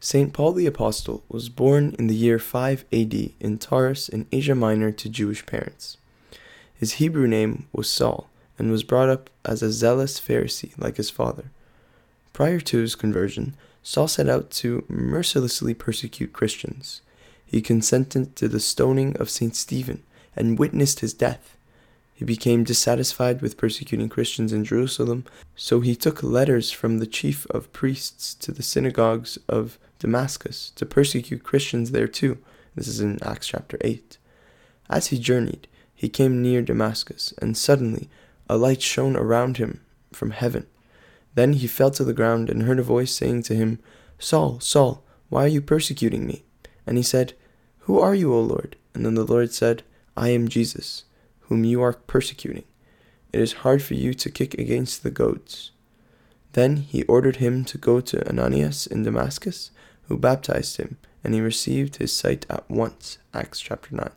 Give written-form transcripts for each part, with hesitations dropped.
Saint Paul the Apostle was born in the year 5 AD in Taurus in Asia Minor to Jewish parents. His Hebrew name was Saul, and was brought up as a zealous Pharisee like his father. Prior to his conversion, Saul set out to mercilessly persecute Christians. He consented to the stoning of St. Stephen and witnessed his death. He became dissatisfied with persecuting Christians in Jerusalem, so he took letters from the chief of priests to the synagogues of Damascus to persecute Christians there too. This is in Acts chapter 8. As he journeyed, he came near Damascus, and suddenly a light shone around him from heaven. Then he fell to the ground and heard a voice saying to him, "Saul, Saul, why are you persecuting me?" And he said, "Who are you, O Lord?" And then the Lord said, "I am Jesus, whom you are persecuting. It is hard for you to kick against the goads." Then he ordered him to go to Ananias in Damascus, who baptized him, and he received his sight at once. Acts chapter 9.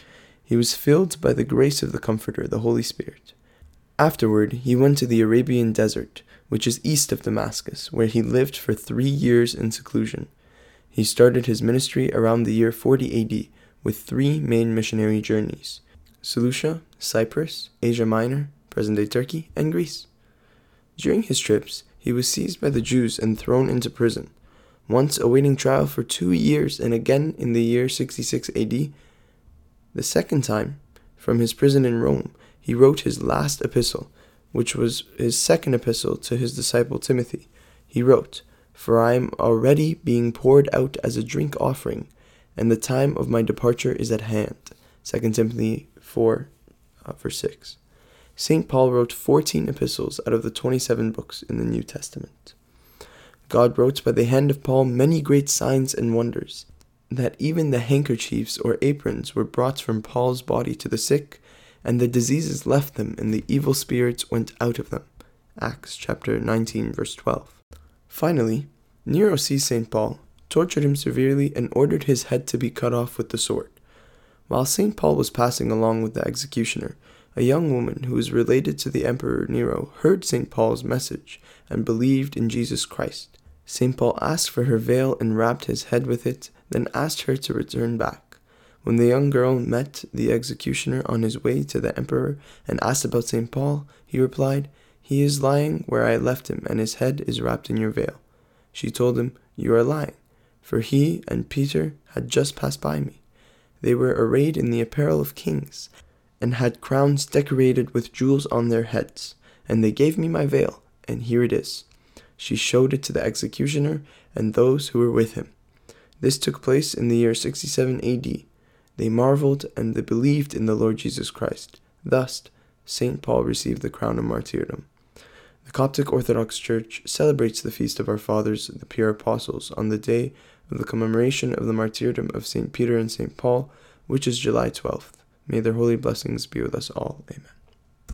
He was filled by the grace of the Comforter, the Holy Spirit. Afterward, he went to the Arabian desert, which is east of Damascus, where he lived for 3 years in seclusion. He started his ministry around the year 40 AD with 3 main missionary journeys: Seleucia, Cyprus, Asia Minor, present-day Turkey, and Greece. During his trips, he was seized by the Jews and thrown into prison, once awaiting trial for 2 years and again in the year 66 AD. The second time, from his prison in Rome, he wrote his last epistle, which was his second epistle to his disciple Timothy. He wrote, "For I am already being poured out as a drink offering, and the time of my departure is at hand." 2 Timothy 4, verse 6. St. Paul wrote 14 epistles out of the 27 books in the New Testament. God wrote by the hand of Paul many great signs and wonders, that even the handkerchiefs or aprons were brought from Paul's body to the sick, and the diseases left them, and the evil spirits went out of them. Acts chapter 19, verse 12. Finally, Nero seized St. Paul, tortured him severely, and ordered his head to be cut off with the sword. While St. Paul was passing along with the executioner, a young woman who was related to the Emperor Nero heard St. Paul's message and believed in Jesus Christ. St. Paul asked for her veil and wrapped his head with it, then asked her to return back. When the young girl met the executioner on his way to the emperor and asked about St. Paul, he replied, "He is lying where I left him, and his head is wrapped in your veil." She told him, "You are lying, for he and Peter had just passed by me. They were arrayed in the apparel of kings, and had crowns decorated with jewels on their heads, and they gave me my veil, and here it is." She showed it to the executioner and those who were with him. This took place in the year 67 AD. They marveled, and they believed in the Lord Jesus Christ. Thus, St. Paul received the crown of martyrdom. The Coptic Orthodox Church celebrates the feast of our fathers, the pure apostles, on the day of the commemoration of the martyrdom of St. Peter and St. Paul, which is July 12th. May their holy blessings be with us all. Amen.